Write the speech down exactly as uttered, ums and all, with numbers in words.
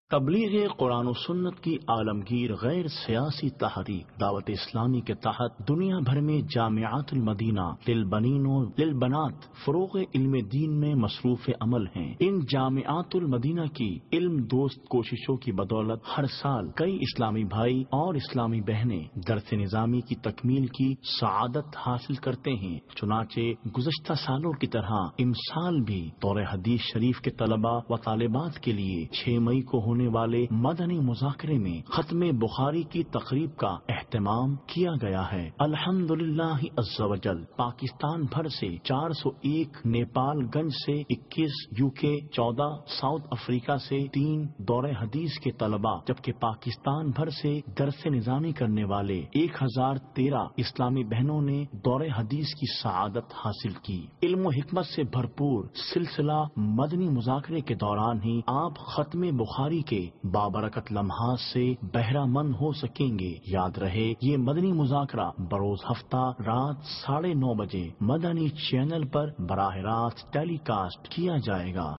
تبلیغ قرآن و سنت کی عالمگیر غیر سیاسی تحریک دعوت اسلامی کے تحت دنیا بھر میں جامعات المدینہ للبنین و للبنات فروغ علم دین میں مصروف عمل ہیں۔ ان جامعات المدینہ کی علم دوست کوششوں کی بدولت ہر سال کئی اسلامی بھائی اور اسلامی بہنیں درس نظامی کی تکمیل کی سعادت حاصل کرتے ہیں۔ چنانچہ گزشتہ سالوں کی طرح اس سال بھی دور حدیث شریف کے طلباء و طالبات کے لیے چھ مئی کو ہونے والے مدنی مذاکرے میں ختم بخاری کی تقریب کا اہتمام کیا گیا ہے۔ الحمدللہ عز و جل پاکستان بھر سے چار سو ایک، نیپال گنج سے اکیس، یو کے چودہ، ساؤتھ افریقہ سے تین دور حدیث کے طلباء، جبکہ پاکستان بھر سے درس نظامی کرنے والے ایک ہزار تیرہ اسلامی بہنوں نے دور حدیث کی سعادت حاصل کی۔ علم و حکمت سے بھرپور سلسلہ مدنی مذاکرے کے دوران ہی آپ ختم بخاری کے بابرکت لمحات سے بہرہ مند ہو سکیں گے۔ یاد رہے یہ مدنی مذاکرہ بروز ہفتہ رات ساڑھے نو بجے مدنی چینل پر براہ راست ٹیلی کاسٹ کیا جائے گا۔